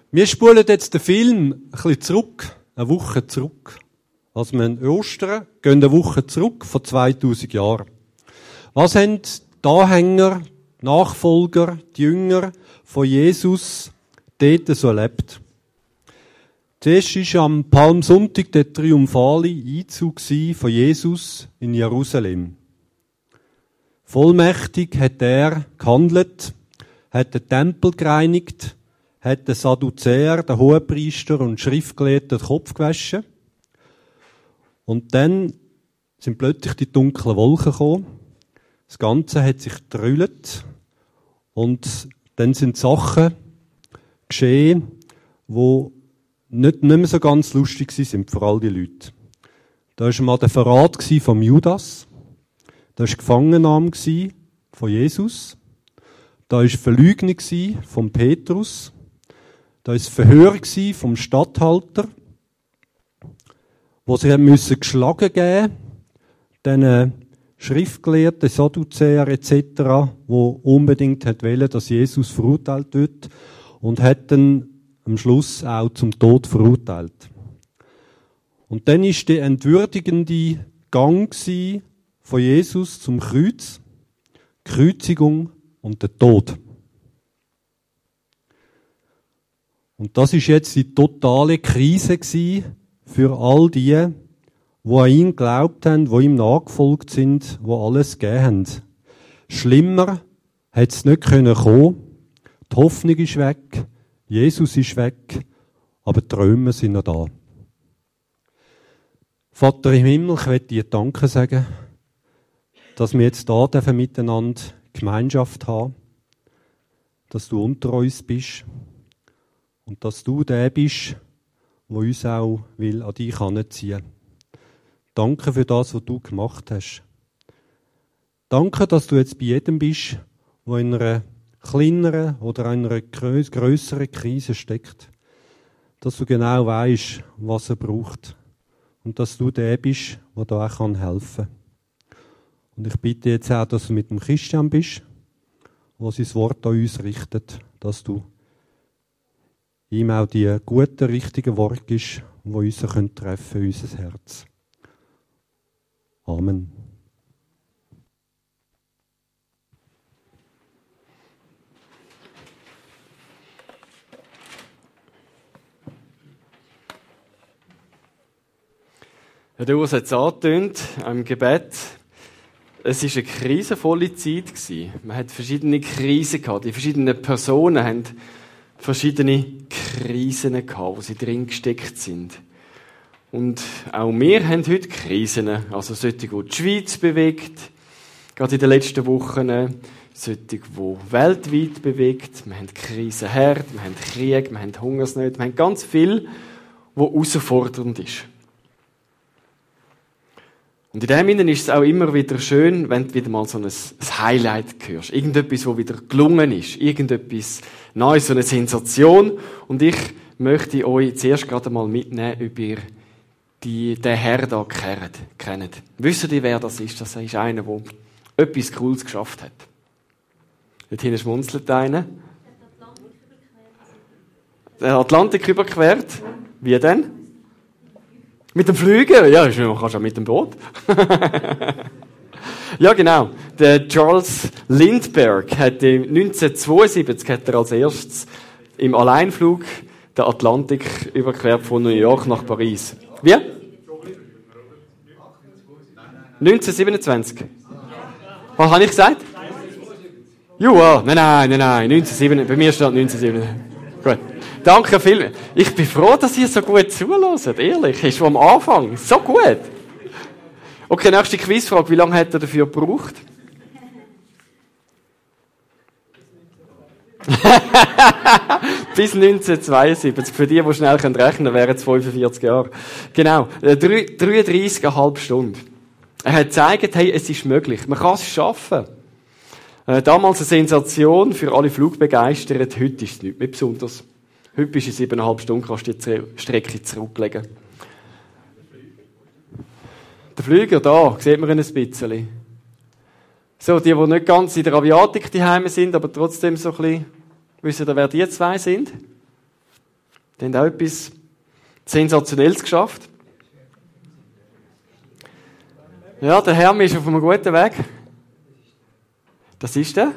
Wir spulen jetzt den Film ein bisschen zurück, eine Woche zurück. Also wir haben Ostern, gehen eine Woche zurück, vor 2000 Jahren. Was haben die Anhänger, die Nachfolger, die Jünger von Jesus dort so erlebt? Zuerst war am Palmsonntag der triumphale Einzug von Jesus in Jerusalem. Vollmächtig hat er gehandelt, hat den Tempel gereinigt, hat den Sadduzäer, den Hohenpriester und Schriftgelehrten den Kopf gewaschen. Und dann sind plötzlich die dunklen Wolken gekommen. Das Ganze hat sich gedrüllt. Und dann sind Sachen geschehen, die nicht mehr so ganz lustig sind für all die Leute. Da war mal der Verrat von Judas. Da war die Gefangennahme von Jesus. Da war die Verleugnung von Petrus. Da war das Verhör vom Statthalter, wo sie müssen geschlagen geben, diesen Schriftgelehrten, Sadduzäer etc., wo unbedingt wollen, dass Jesus verurteilt wird, und hat dann am Schluss auch zum Tod verurteilt. Und dann ist der entwürdigende Gang von Jesus zum Kreuz, die Kreuzigung und der Tod. Und das ist jetzt die totale Krise für all die an ihn geglaubt haben, die ihm nachgefolgt sind, die alles gegeben haben. Schlimmer hat es nicht kommen. Die Hoffnung ist weg, Jesus ist weg, aber die Träume sind noch da. Vater im Himmel, ich möchte dir Danke sagen, dass wir jetzt da miteinander Gemeinschaft haben, dass du unter uns bist und dass du der bist, der uns auch will an dich heranziehen. Danke für das, was du gemacht hast. Danke, dass du jetzt bei jedem bist, der in einer kleineren oder einer grösseren Krise steckt. Dass du genau weisst, was er braucht. Und dass du der bist, der da auch helfen kann. Und ich bitte jetzt auch, dass du mit dem Christian bist, der sein Wort an uns richtet, dass du ihm auch die guten, richtigen Worte gibst, die uns treffen können, unser Herz. Amen. Herr Urs hat es angetönt, im Gebet. Es war eine krisenvolle Zeit. Man hat verschiedene Krisen gehabt. Die verschiedenen Personen haben verschiedene Krisen gehabt, wo sie drin gesteckt sind. Und auch wir haben heute Krisen. Also solche, die die Schweiz bewegt, gerade in den letzten Wochen. Solche, die weltweit bewegt. Wir haben Krisenherd, wir haben Krieg, wir haben Hungersnöte, wir haben ganz viel, was herausfordernd ist. Und in dem Sinne ist es auch immer wieder schön, wenn du wieder mal so ein Highlight hörst. Irgendetwas, was wieder gelungen ist. Irgendetwas Neues, so eine Sensation. Und ich möchte euch zuerst gerade mal mitnehmen, ob ihr den Herr da kennt. Wisst ihr, wer das ist? Das ist einer, der etwas Cooles geschafft hat. Dort hinten schmunzelt einer. Der Atlantik überquert. Wie denn? Mit dem Flüger? Ja, man kann schon mit dem Boot. Ja, genau. Der Charles Lindbergh hat 1972 hat er als erstes im Alleinflug den Atlantik überquert von New York nach Paris. Wie? 1927. Was habe ich gesagt? Ja, nein, 1907. Bei mir steht 1907. Gut. Danke vielmals. Ich bin froh, dass ihr so gut zuhört. Ehrlich, ist schon am Anfang. So gut. Okay, nächste Quizfrage. Wie lange hat er dafür gebraucht? Bis 1972. Für die schnell rechnen können, wären es 45 Jahre. Genau. 33,5 Stunden. Er hat gezeigt, hey, es ist möglich. Man kann es schaffen. Damals eine Sensation für alle Flugbegeisterten. Heute ist es nicht mehr besonders. Heute bist du in 7,5 Stunden, kannst du die Strecke zurücklegen. Der Flüger da, sieht man ihn ein bisschen. So, die nicht ganz in der Aviatik daheim sind, aber trotzdem so ein bisschen, wissen ihr, wer die zwei sind? Die haben auch etwas Sensationelles geschafft. Ja, der Herr ist auf einem guten Weg. Das ist der.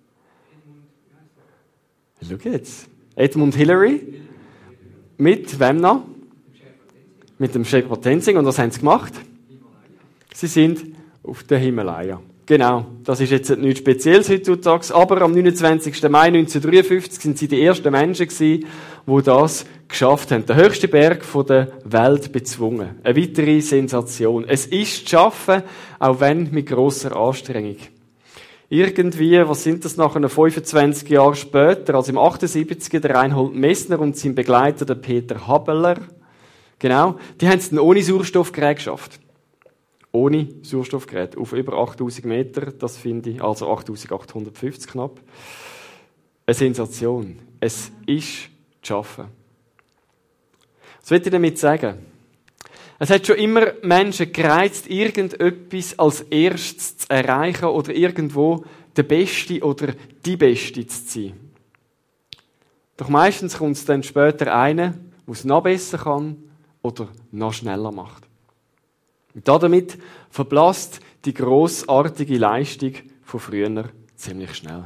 Schau jetzt. Edmund Hillary. Mit wem noch? Mit dem Shepard Tenzing. Und was haben sie gemacht? Sie sind auf den Himalaya. Genau. Das ist jetzt nichts Spezielles heutzutage. Aber am 29. Mai 1953 sind sie die ersten Menschen gewesen, die das geschafft haben. Der höchste Berg der Welt bezwungen. Eine weitere Sensation. Es ist zu schaffen, auch wenn mit grosser Anstrengung. Irgendwie, was sind das nachher 25 Jahre später, also im 78. der Reinhold Messner und sein Begleiter, der Peter Habeler, genau, die haben es dann ohne Sauerstoffgerät geschafft. Ohne Sauerstoffgerät. Auf über 8000 Meter, das finde ich, also 8850 knapp. Eine Sensation. Es ist zu schaffen. Was will ich damit sagen? Es hat schon immer Menschen gereizt, irgendetwas als erstes zu erreichen oder irgendwo der Beste oder die Beste zu sein. Doch meistens kommt es dann später einer, der es noch besser kann oder noch schneller macht. Und damit verblasst die grossartige Leistung von früher ziemlich schnell.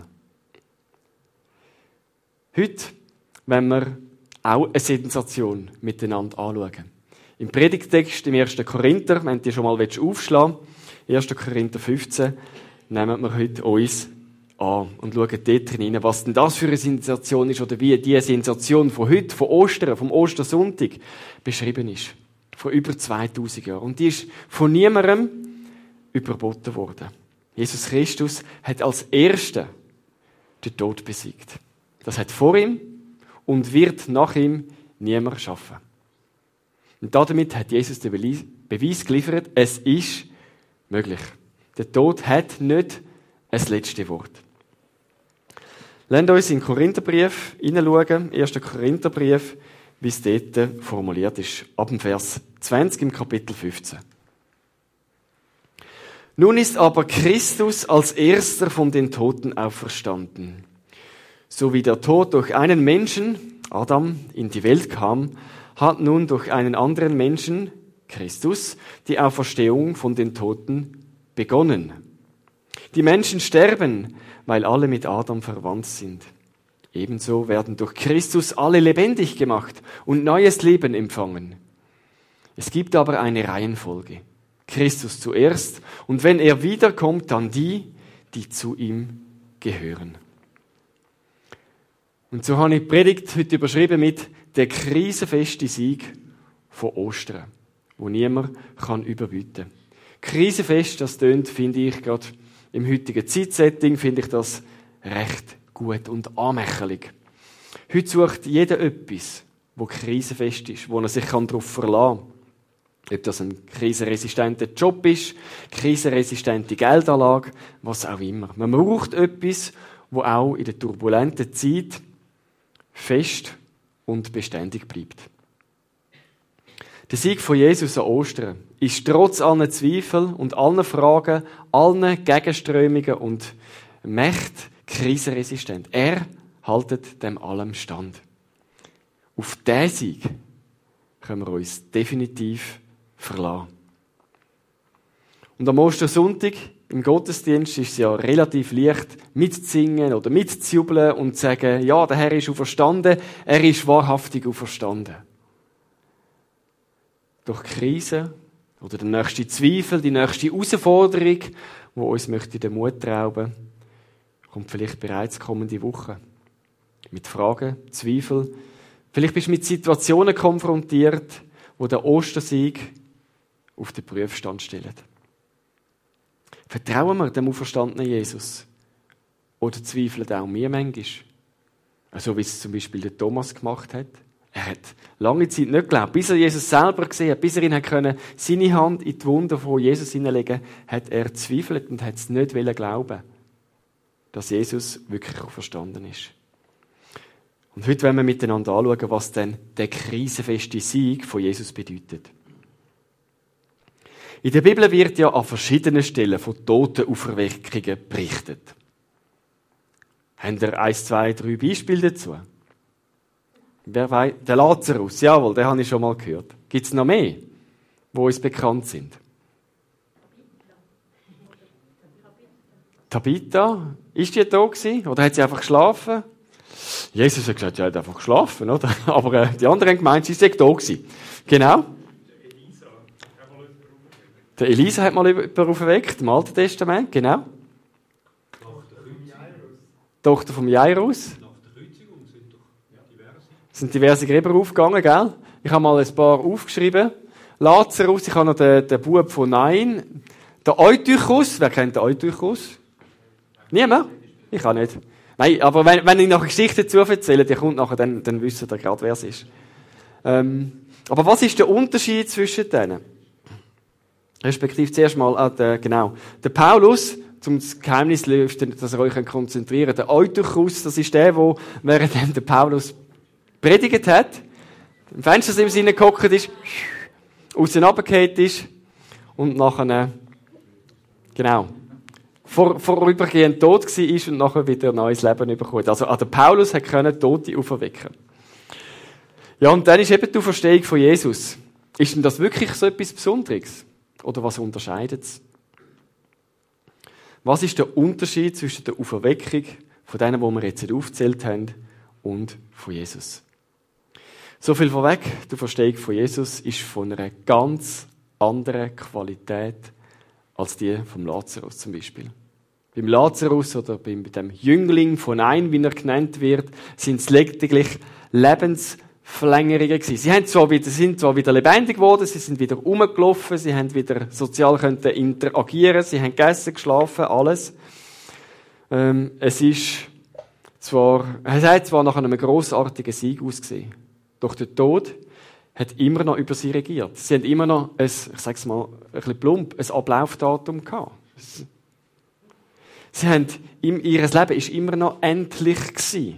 Heute wollen wir auch eine Sensation miteinander anschauen. Im Predigtext im 1. Korinther, wenn du schon mal aufschlagen willst, 1. Korinther 15, nehmen wir heute uns an und schauen dort hinein, was denn das für eine Sensation ist oder wie die Sensation von heute, von Ostern, vom Ostersonntag beschrieben ist. Vor über 2000 Jahren. Und die ist von niemandem überboten worden. Jesus Christus hat als Erster den Tod besiegt. Das hat vor ihm und wird nach ihm niemand schaffen. Und damit hat Jesus den Beweis geliefert, es ist möglich. Der Tod hat nicht ein letztes Wort. Lasst uns in den Korintherbrief hineinschauen, 1. Korintherbrief, wie es dort formuliert ist, ab dem Vers 20 im Kapitel 15. Nun ist aber Christus als Erster von den Toten auferstanden. So wie der Tod durch einen Menschen, Adam, in die Welt kam, hat nun durch einen anderen Menschen, Christus, die Auferstehung von den Toten begonnen. Die Menschen sterben, weil alle mit Adam verwandt sind. Ebenso werden durch Christus alle lebendig gemacht und neues Leben empfangen. Es gibt aber eine Reihenfolge. Christus zuerst und wenn er wiederkommt, dann die, die zu ihm gehören. Und so habe ich die Predigt heute überschrieben mit der krisenfeste Sieg von Ostern, wo niemand kann überbieten. Krisenfest, das tönt, finde ich, gerade im heutigen Zeitsetting, finde ich das recht gut und anmächerlich. Heute sucht jeder etwas, wo krisenfest ist, wo er sich darauf verlassen kann. Ob das ein krisenresistenter Job ist, krisenresistente Geldanlage, was auch immer. Man braucht etwas, wo auch in der turbulenten Zeit fest und beständig bleibt. Der Sieg von Jesus an Ostern ist trotz allen Zweifel und allen Fragen, allen Gegenströmungen und Mächten krisenresistent. Er haltet dem allem stand. Auf diesen Sieg können wir uns definitiv verlassen. Und am Ostersonntag im Gottesdienst ist es ja relativ leicht, mitzusingen oder mitzujubeln und zu sagen, ja, der Herr ist auferstanden, er ist wahrhaftig auferstanden. Durch Krise oder der nächste Zweifel, die nächste Herausforderung, die uns möchte den Mut rauben, kommt vielleicht bereits kommende Woche. Mit Fragen, Zweifel. Vielleicht bist du mit Situationen konfrontiert, wo der Ostersieg auf den Prüfstand stellt. Vertrauen wir dem auferstandenen Jesus? Oder zweifeln auch wir manchmal? So wie es zum Beispiel der Thomas gemacht hat. Er hat lange Zeit nicht geglaubt. Bis er Jesus selber gesehen hat, bis er ihn können, seine Hand in die Wunde von Jesus hineinlegen konnte, hat er gezweifelt und hat es nicht glauben, dass Jesus wirklich auferstanden ist. Und heute wollen wir miteinander anschauen, was denn der krisenfeste Sieg von Jesus bedeutet. In der Bibel wird ja an verschiedenen Stellen von Totenauferweckungen berichtet. Habt ihr 1, 2, 3 Beispiele dazu? Wer weiß? Der Lazarus, jawohl, den habe ich schon mal gehört. Gibt es noch mehr, die uns bekannt sind? Tabitha, ist die da gewesen? Oder hat sie einfach geschlafen? Jesus hat gesagt, sie hat einfach geschlafen, oder? Aber die anderen haben gemeint, sie sei da gewesen. Genau. Der Elisa hat mal jemanden auferweckt, im Alten Testament, genau. Tochter vom Jairus. Nach der Kreuzigung sind diverse Gräber aufgegangen, gell? Ich habe mal ein paar aufgeschrieben. Lazarus, ich habe noch den Bub von Nain. Der Eutychus, wer kennt den Eutychus? Niemand? Ich auch nicht. Nein, aber wenn ich nachher Geschichten dazu erzähle, die kommt nachher, dann wisst ihr gerade, wer es ist. Aber was ist der Unterschied zwischen denen? Respektive zuerst mal der Paulus, um das Geheimnis zu lüften, dass ihr euch konzentrieren könnt. Der Eutychus, das ist der, während der Paulus predigt hat, im Fenster im Sinne gehockt ist, außen runtergefallen ist und nachher, vorübergehend tot war und nachher wieder ein neues Leben bekommen. Also, der Paulus konnte Tote auferwecken. Ja, und dann ist eben die Auferstehung von Jesus. Ist denn das wirklich so etwas Besonderes? Oder was unterscheidet es? Was ist der Unterschied zwischen der Auferweckung von denen, die wir jetzt aufgezählt haben, und von Jesus? So viel vorweg, die Auferstehung von Jesus ist von einer ganz anderen Qualität als die vom Lazarus zum Beispiel. Beim Lazarus oder bei dem Jüngling von Nain, wie er genannt wird, sind es lediglich Lebensverlängerungen gewesen. Sie sind zwar wieder lebendig geworden, sie sind wieder rumgelaufen, sie haben wieder sozial interagieren, sie haben gegessen, geschlafen, alles. Es hat zwar nach einem grossartigen Sieg ausgesehen, doch der Tod hat immer noch über sie regiert. Sie haben immer noch ich sage es mal ein bisschen plump, ein Ablaufdatum gehabt. Ihr Leben war immer noch endlich gewesen.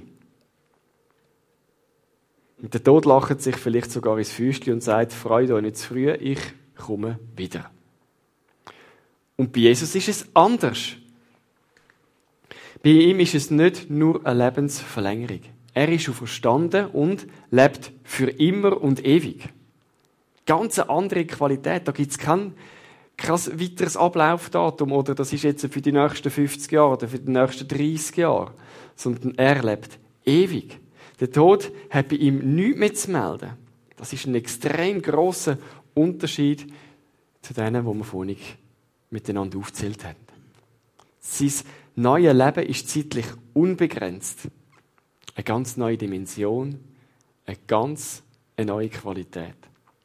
Und der Tod lacht sich vielleicht sogar ins Füßchen und sagt, freut euch nicht zu früh, ich komme wieder. Und bei Jesus ist es anders. Bei ihm ist es nicht nur eine Lebensverlängerung. Er ist auferstanden und lebt für immer und ewig. Ganz eine andere Qualität. Da gibt es kein weiteres Ablaufdatum oder das ist jetzt für die nächsten 50 Jahre oder für die nächsten 30 Jahre. Sondern er lebt ewig. Der Tod hat bei ihm nichts mehr zu melden. Das ist ein extrem grosser Unterschied zu denen, die wir vorhin miteinander aufgezählt haben. Sein neues Leben ist zeitlich unbegrenzt. Eine ganz neue Dimension, eine neue Qualität.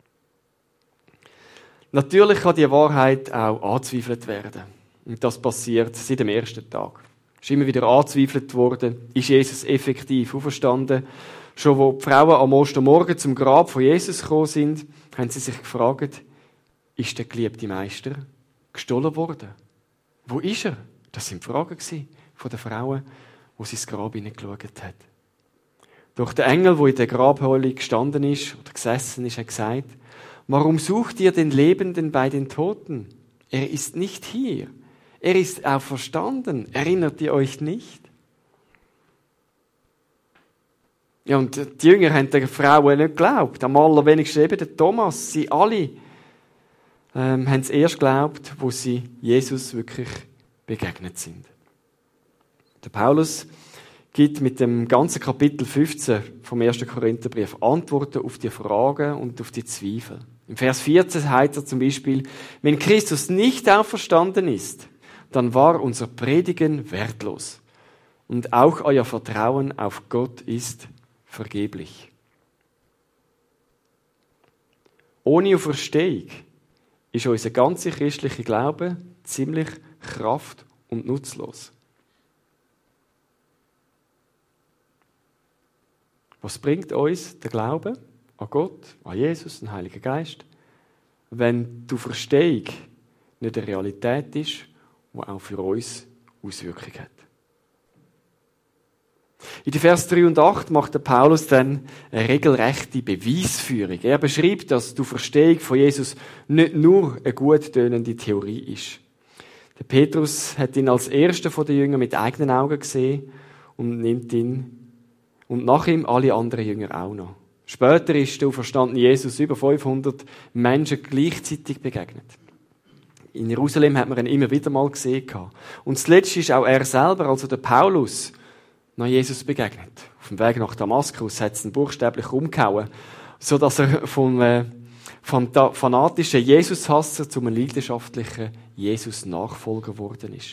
Natürlich kann diese Wahrheit auch angezweifelt werden. Und das passiert seit dem ersten Tag. Es ist immer wieder angezweifelt worden, ist Jesus effektiv auferstanden? Schon wo die Frauen am Ostermorgen zum Grab von Jesus gekommen sind, haben sie sich gefragt, ist der geliebte Meister gestohlen worden? Wo ist er? Das waren Fragen von den Frauen, die sie ins Grab hineingeschaut haben. Doch der Engel, der in der Grabhöhle gestanden ist oder gesessen ist, hat gesagt, warum sucht ihr den Lebenden bei den Toten? Er ist nicht hier. Er ist auferstanden. Erinnert ihr euch nicht? Ja, und die Jünger haben den Frauen nicht geglaubt. Am allerwenigsten eben der Thomas. Sie alle haben es erst geglaubt, wo sie Jesus wirklich begegnet sind. Der Paulus gibt mit dem ganzen Kapitel 15 vom 1. Korintherbrief Antworten auf die Fragen und auf die Zweifel. Im Vers 14 heißt er zum Beispiel, wenn Christus nicht auferstanden ist, dann war unser Predigen wertlos und auch euer Vertrauen auf Gott ist vergeblich. Ohne Auferstehung ist unser ganzer christlicher Glaube ziemlich kraft- und nutzlos. Was bringt uns der Glaube an Gott, an Jesus, den Heiligen Geist, wenn die Auferstehung nicht eine Realität ist, die auch für uns Auswirkungen hat? In den Vers 3 und 8 macht der Paulus dann eine regelrechte Beweisführung. Er beschreibt, dass die Auferstehung von Jesus nicht nur eine gut tönende Theorie ist. Der Petrus hat ihn als erster von den Jüngern mit eigenen Augen gesehen und nimmt ihn Und nach ihm alle anderen Jünger auch noch. Später ist der auferstandene Jesus über 500 Menschen gleichzeitig begegnet. In Jerusalem hat man ihn immer wieder mal gesehen. Und zuletzt ist auch er selber, also der Paulus, nach Jesus begegnet. Auf dem Weg nach Damaskus hat es ihn buchstäblich umgehauen, sodass er vom fanatischen Jesus-Hasser zu einem leidenschaftlichen Jesus-Nachfolger geworden ist.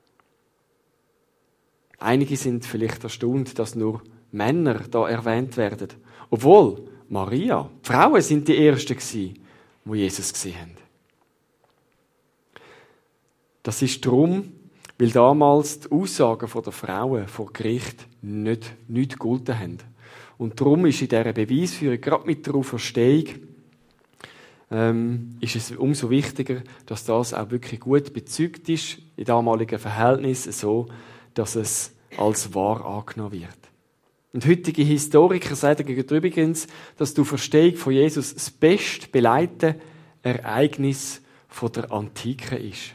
Einige sind vielleicht erstaunt, dass nur Männer da erwähnt werden. Obwohl, Maria, die Frauen sind die Ersten gewesen, die Jesus gesehen haben. Das ist darum, weil damals die Aussagen der Frauen vor Gericht nicht gegolten haben. Und darum ist in dieser Beweisführung, gerade mit der Auferstehung, ist es umso wichtiger, dass das auch wirklich gut bezeugt ist, in damaligen Verhältnissen so, dass es als wahr angenommen wird. Und heutige Historiker sagen übrigens, dass die Auferstehung von Jesus das best beleitete Ereignis der Antike ist.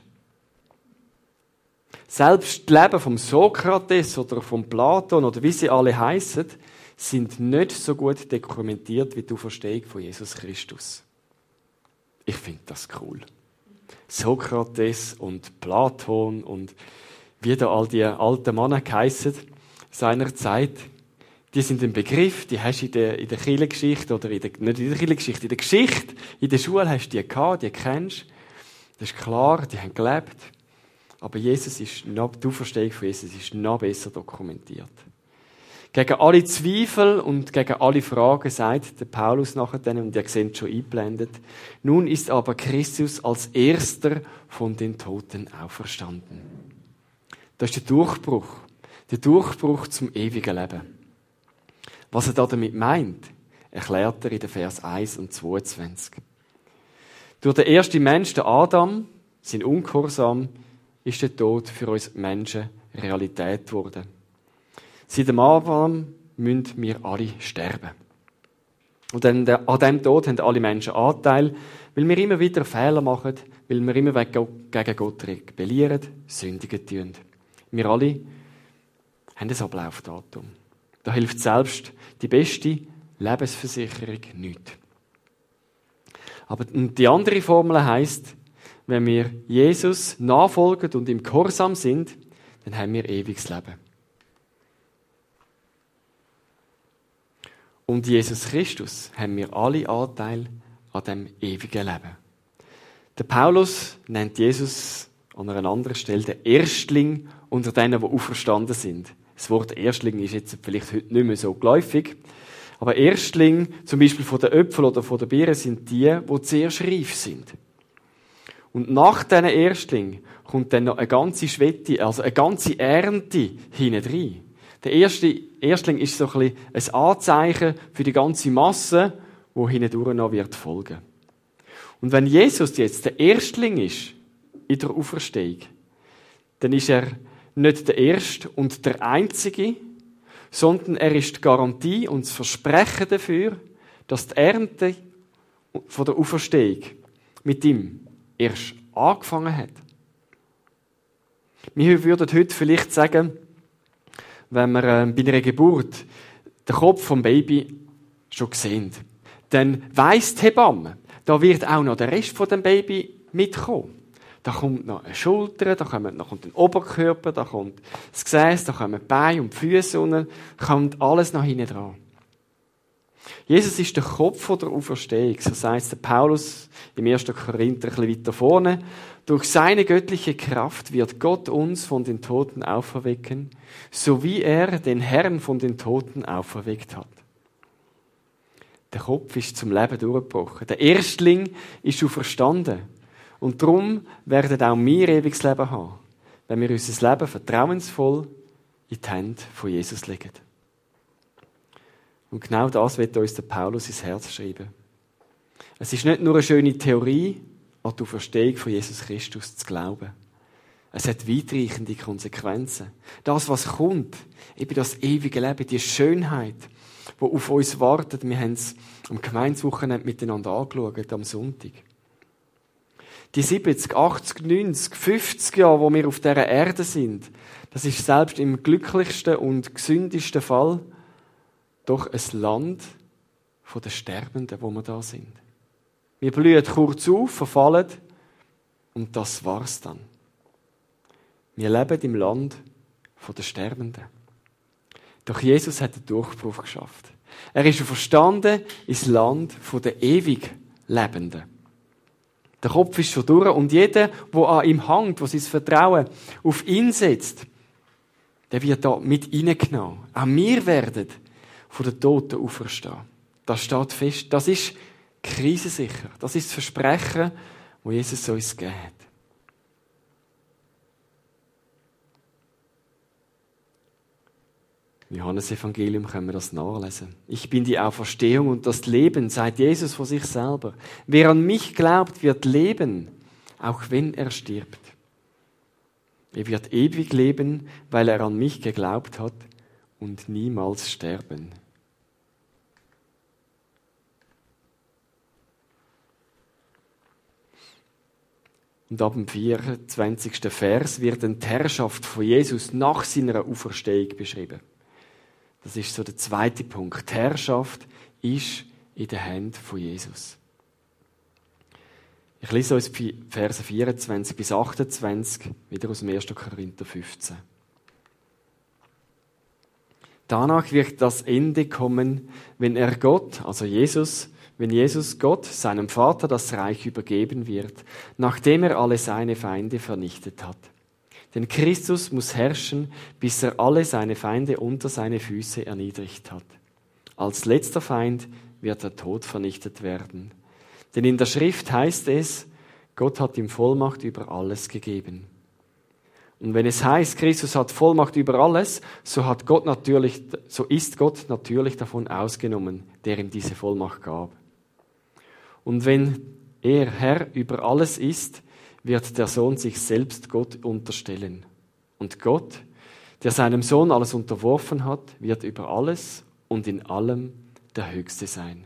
Selbst die Leben vom Sokrates oder vom Platon oder wie sie alle heißen, sind nicht so gut dokumentiert wie die Auferstehung von Jesus Christus. Ich finde das cool. Sokrates und Platon und wie da all die alten Männer geheissen seiner Zeit, die sind ein Begriff, die hast du in der Kirchengeschichte oder nicht in der Kirchengeschichte, in der Geschichte, in der Schule hast du die gehabt, die kennst. Das ist klar, die haben gelebt. Aber die Auferstehung von Jesus ist noch besser dokumentiert. Gegen alle Zweifel und gegen alle Fragen sagt der Paulus nachher dann, und ihr seht schon eingeblendet, nun ist aber Christus als Erster von den Toten auferstanden. Das ist der Durchbruch zum ewigen Leben. Was er damit meint, erklärt er in den Vers 1 und 22. Durch den ersten Mensch, den Adam, sein Ungehorsam, ist der Tod für uns Menschen Realität geworden. Seit dem Adam müssen wir alle sterben. Und an diesem Tod haben alle Menschen Anteil, weil wir immer wieder Fehler machen, weil wir immer gegen Gott rebellieren, sündigen tun. Wir alle haben ein Ablaufdatum. Da hilft selbst die beste Lebensversicherung nichts. Aber die andere Formel heisst, wenn wir Jesus nachfolgen und im Gehorsam sind, dann haben wir ewiges Leben. Und Jesus Christus haben wir alle Anteil an dem ewigen Leben. Der Paulus nennt Jesus an einer anderen Stelle den Erstling unter denen, die auferstanden sind. Das Wort Erstling ist jetzt vielleicht heute nicht mehr so geläufig. Aber Erstling, zum Beispiel von den Äpfeln oder von den Beeren, sind die zuerst reif sind. Und nach diesen Erstling kommt dann noch eine ganze Schwette, also eine ganze Ernte hinten rein. Der erste Erstling ist so ein bisschen ein Anzeichen für die ganze Masse, die hindurch noch wird folgen. Und wenn Jesus jetzt der Erstling ist in der Auferstehung, dann ist er nicht der Erste und der Einzige, sondern er ist die Garantie und das Versprechen dafür, dass die Ernte von der Auferstehung mit ihm erst angefangen hat. Wir würden heute vielleicht sagen, wenn wir bei einer Geburt den Kopf vom Baby schon sehen, dann weiss die Hebamme, da wird auch noch der Rest von dem Baby mitkommen. Da kommt noch eine Schulter, da kommt noch der Oberkörper, da kommt das Gesäß, da kommen die Beine und die Füße und dann kommt alles noch hinten dran. Jesus ist der Kopf der Auferstehung, so sagt der Paulus im 1. Korinther ein bisschen weiter vorne. Durch seine göttliche Kraft wird Gott uns von den Toten auferwecken, so wie er den Herrn von den Toten auferweckt hat. Der Kopf ist zum Leben durchgebrochen. Der Erstling ist auferstanden. Und darum werden auch wir ewiges Leben haben, wenn wir unser Leben vertrauensvoll in die Hände von Jesus legen. Und genau das wird uns der Paulus ins Herz schreiben. Es ist nicht nur eine schöne Theorie, an die Auferstehung von Jesus Christus zu glauben. Es hat weitreichende Konsequenzen. Das, was kommt, eben das ewige Leben, die Schönheit, die auf uns wartet. Wir haben es am Gemeinswochenende miteinander angeschaut, am Sonntag. Die 70, 80, 90, 50 Jahre, wo wir auf dieser Erde sind, das ist selbst im glücklichsten und gesündesten Fall doch ein Land der Sterbenden, wo wir da sind. Wir blühen kurz auf, verfallen und das war's dann. Wir leben im Land der Sterbenden. Doch Jesus hat den Durchbruch geschafft. Er ist verstanden ins Land der ewig Lebenden. Der Kopf ist schon durch und jeder, der an ihm hängt, der sein Vertrauen auf ihn setzt, der wird da mit hineingenommen. Auch wir werden von den Toten auferstehen. Das steht fest. Das ist krisensicher. Das ist das Versprechen, das Jesus uns gegeben hat. Im Johannes-Evangelium können wir das nachlesen. Ich bin die Auferstehung und das Leben, sagt Jesus von sich selber. Wer an mich glaubt, wird leben, auch wenn er stirbt. Er wird ewig leben, weil er an mich geglaubt hat und niemals sterben. Und ab dem 24. Vers wird die Herrschaft von Jesus nach seiner Auferstehung beschrieben. Das ist so der zweite Punkt. Die Herrschaft ist in den Händen von Jesus. Ich lese uns die Verse 24 bis 28, wieder aus dem 1. Korinther 15. Danach wird das Ende kommen, wenn Jesus Gott, seinem Vater, das Reich übergeben wird, nachdem er alle seine Feinde vernichtet hat. Denn Christus muss herrschen, bis er alle seine Feinde unter seine Füße erniedrigt hat. Als letzter Feind wird der Tod vernichtet werden. Denn in der Schrift heißt es, Gott hat ihm Vollmacht über alles gegeben. Und wenn es heißt, Christus hat Vollmacht über alles, so ist Gott natürlich davon ausgenommen, der ihm diese Vollmacht gab. Und wenn er Herr über alles ist, wird der Sohn sich selbst Gott unterstellen. Und Gott, der seinem Sohn alles unterworfen hat, wird über alles und in allem der Höchste sein.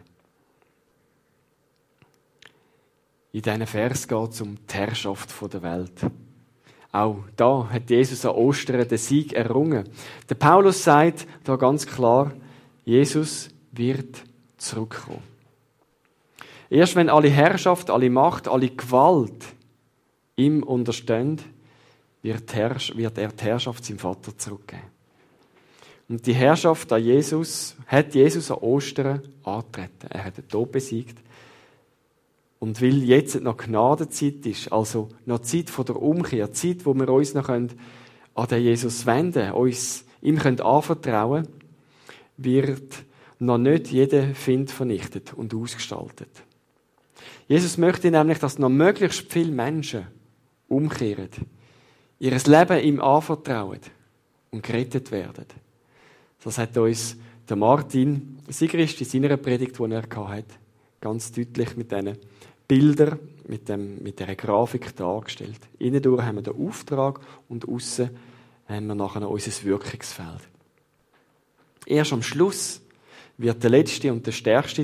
In diesem Vers geht es um die Herrschaft der Welt. Auch da hat Jesus an Ostern den Sieg errungen. Der Paulus sagt da ganz klar, Jesus wird zurückkommen. Erst wenn alle Herrschaft, alle Macht, alle Gewalt ihm unterstehen, wird er die Herrschaft seinem Vater zurückgeben. Und die Herrschaft hat Jesus an Ostern angetreten. Er hat den Tod besiegt. Und weil jetzt noch Gnadenzeit ist, also noch Zeit von der Umkehr, Zeit, wo wir uns noch an den Jesus wenden, uns ihm anvertrauen können, wird noch nicht jeder Find vernichtet und ausgestaltet. Jesus möchte nämlich, dass noch möglichst viele Menschen umkehren, ihr Leben ihm anvertrauen und gerettet werden. Das hat uns der Martin Sigrist in seiner Predigt, die er hatte, ganz deutlich mit diesen Bildern, mit dieser Grafik dargestellt. Innen durch haben wir den Auftrag und aussen haben wir nachher unser Wirkungsfeld. Erst am Schluss wird der letzte und der stärkste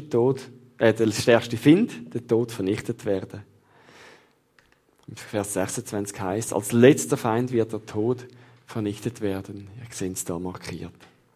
Find, der Tod, vernichtet werden. Im Vers 26 heißt, als letzter Feind wird der Tod vernichtet werden. Ihr seht es da markiert.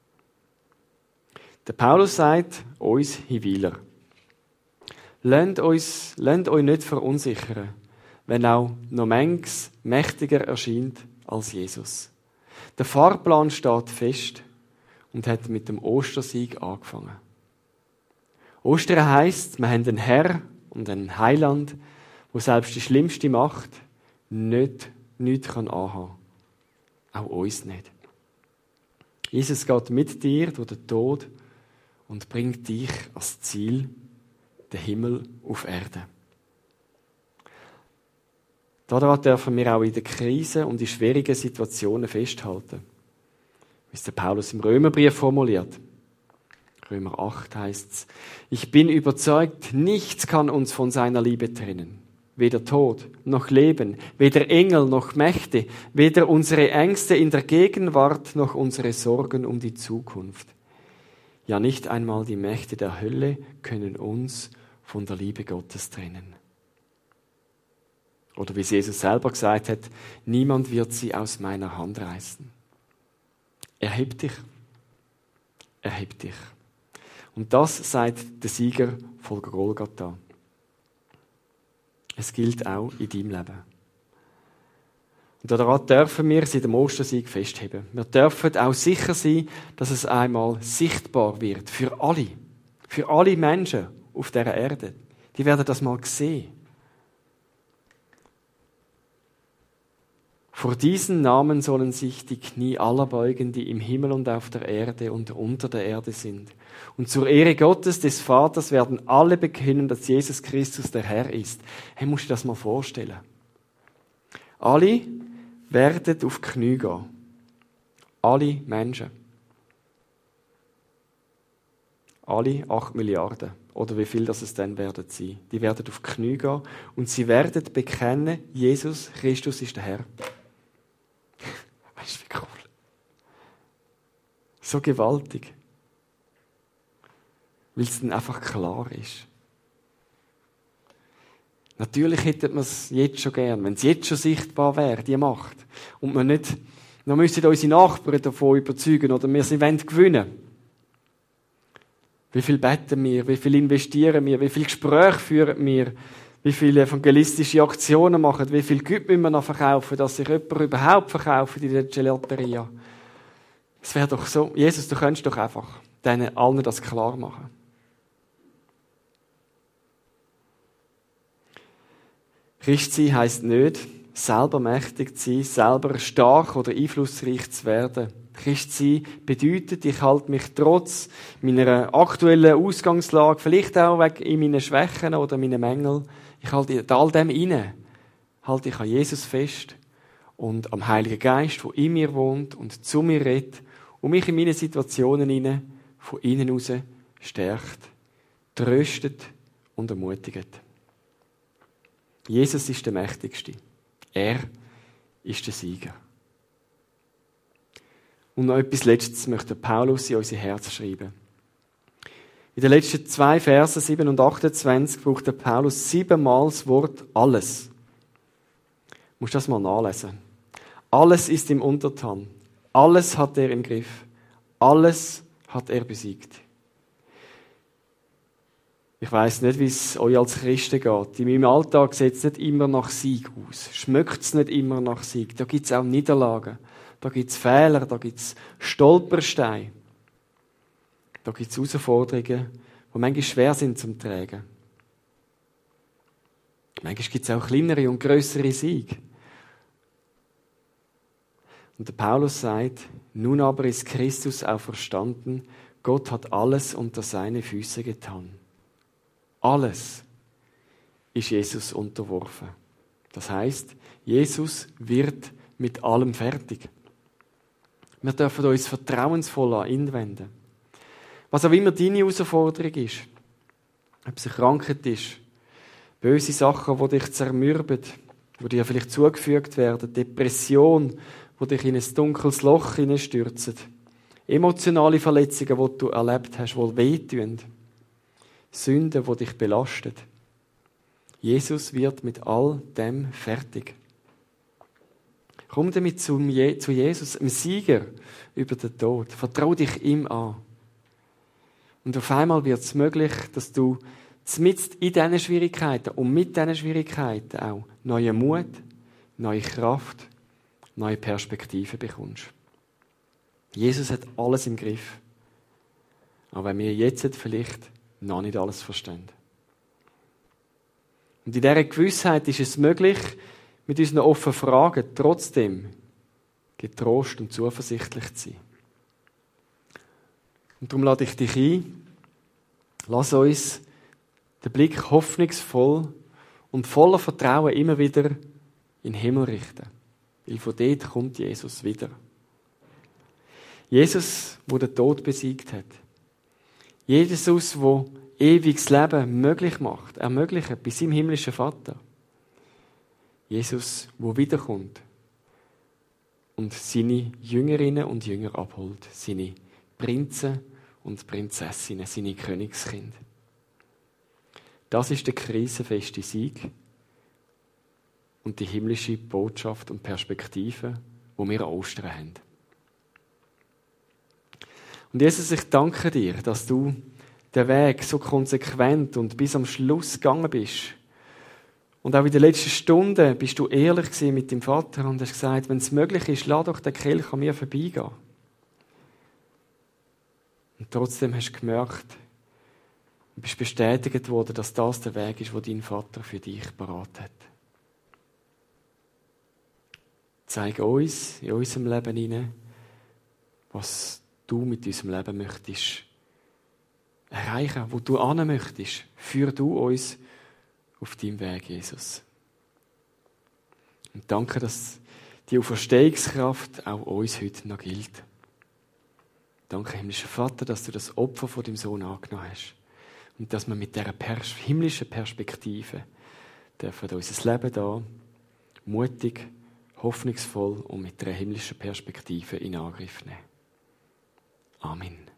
Der Paulus sagt uns Hiwiler: Lasst euch nicht verunsichern, wenn auch noch manches mächtiger erscheint als Jesus. Der Fahrplan steht fest und hat mit dem Ostersieg angefangen. Ostern heisst, wir haben einen Herr und einen Heiland, wo selbst die schlimmste Macht nichts anhaben kann. Auch uns nicht. Jesus geht mit dir durch den Tod und bringt dich ans Ziel, den Himmel auf Erde. Daran dürfen wir auch in den Krisen und in schwierigen Situationen festhalten. Wie es der Paulus im Römerbrief formuliert. Römer 8 heißt es: Ich bin überzeugt, nichts kann uns von seiner Liebe trennen. Weder Tod noch Leben, weder Engel noch Mächte, weder unsere Ängste in der Gegenwart noch unsere Sorgen um die Zukunft. Ja, nicht einmal die Mächte der Hölle können uns von der Liebe Gottes trennen. Oder wie Jesus selber gesagt hat, niemand wird sie aus meiner Hand reißen. Erheb dich. Erheb dich. Und das sagt der Sieger von Golgatha. Es gilt auch in deinem Leben. Und daran dürfen wir seit dem Ostersieg festheben. Wir dürfen auch sicher sein, dass es einmal sichtbar wird für alle Menschen auf dieser Erde. Die werden das mal sehen. Vor diesen Namen sollen sich die Knie aller beugen, die im Himmel und auf der Erde und unter der Erde sind. Und zur Ehre Gottes, des Vaters, werden alle bekennen, dass Jesus Christus der Herr ist. Hey, musst du dir das mal vorstellen. Alle werden auf die Knie gehen. Alle Menschen. Alle 8 Milliarden. Oder wie viel das es dann werden sein. Die werden auf die Knie gehen und sie werden bekennen, Jesus Christus ist der Herr. Weißt du, wie cool? So gewaltig. Weil es dann einfach klar ist. Natürlich hätte man es jetzt schon gern, wenn es jetzt schon sichtbar wäre, die Macht. Und man nicht, dann müssen unsere Nachbarn davon überzeugen oder wir sie gewinnen. Wie viel beten wir, wie viel investieren wir, wie viel Gespräche führen wir, wie viele evangelistische Aktionen machen, wie viel Güte müssen wir noch verkaufen, dass sich jemand überhaupt verkauft in der Gelateria. Es wäre doch so, Jesus, du könntest doch einfach denen allen das klar machen. Christ sein heisst nicht, selber mächtig zu sein, selber stark oder einflussreich zu werden. Christ sein bedeutet, ich halte mich trotz meiner aktuellen Ausgangslage, vielleicht auch wegen meinen Schwächen oder meinen Mängeln, ich halte in all dem inne, halte ich an Jesus fest und am Heiligen Geist, der in mir wohnt und zu mir redet und mich in meine Situationen inne von innen heraus stärkt, tröstet und ermutigt. Jesus ist der Mächtigste. Er ist der Sieger. Und noch etwas Letztes möchte Paulus in unser Herz schreiben. In den letzten 2 Versen, 7 und 28, braucht der Paulus 7-mal das Wort alles. Du musst das mal nachlesen. Alles ist ihm untertan. Alles hat er im Griff. Alles hat er besiegt. Ich weiss nicht, wie es euch als Christen geht. In meinem Alltag sieht es nicht immer nach Sieg aus. Schmeckt es nicht immer nach Sieg. Da gibt es auch Niederlagen. Da gibt es Fehler. Da gibt es Stolpersteine. Da gibt es Herausforderungen, die manchmal schwer sind zum Tragen. Manchmal gibt es auch kleinere und grössere Siege. Und der Paulus sagt, nun aber ist Christus auferstanden. Gott hat alles unter seine Füße getan. Alles ist Jesus unterworfen. Das heißt, Jesus wird mit allem fertig. Wir dürfen uns vertrauensvoll an ihn wenden. Was auch immer deine Herausforderung ist, ob es eine Krankheit ist, böse Sachen, die dich zermürben, die dir vielleicht zugefügt werden, Depression, die dich in ein dunkles Loch hineinstürzen, emotionale Verletzungen, die du erlebt hast, die wehtun, Sünden, die dich belasten. Jesus wird mit all dem fertig. Komm damit zu Jesus, dem Sieger über den Tod. Vertrau dich ihm an. Und auf einmal wird es möglich, dass du mitten in diesen Schwierigkeiten und mit diesen Schwierigkeiten auch neuen Mut, neue Kraft, neue Perspektiven bekommst. Jesus hat alles im Griff. Auch wenn wir jetzt vielleicht noch nicht alles verstehen. Und in dieser Gewissheit ist es möglich, mit unseren offenen Fragen trotzdem getrost und zuversichtlich zu sein. Und darum lade ich dich ein, lass uns den Blick hoffnungsvoll und voller Vertrauen immer wieder in den Himmel richten. Weil von dort kommt Jesus wieder. Jesus, der den Tod besiegt hat. Jesus, der ewiges Leben möglich macht, ermöglicht bei seinem himmlischen Vater. Jesus, der wiederkommt und seine Jüngerinnen und Jünger abholt, seine Prinzen und Prinzessinnen, seine Königskinder. Das ist der krisenfeste Sieg und die himmlische Botschaft und Perspektive, die wir an Ostern haben. Und Jesus, ich danke dir, dass du den Weg so konsequent und bis am Schluss gegangen bist. Und auch in den letzten Stunden bist du ehrlich gewesen mit deinem Vater und hast gesagt, wenn es möglich ist, lass doch den Kelch an mir vorbeigehen. Und trotzdem hast du gemerkt, du bist bestätigt worden, dass das der Weg ist, den dein Vater für dich parat hat. Zeig uns in unserem Leben hinein, was du mit unserem Leben möchtest erreichen, wo du hin möchtest. Führ du uns auf deinem Weg, Jesus. Und danke, dass die Auferstehungskraft auch uns heute noch gilt. Danke, himmlischer Vater, dass du das Opfer von deinem Sohn angenommen hast. Und dass wir mit dieser himmlischen Perspektive dürfen unser Leben da mutig, hoffnungsvoll und mit einer himmlischen Perspektive in Angriff nehmen. Amen.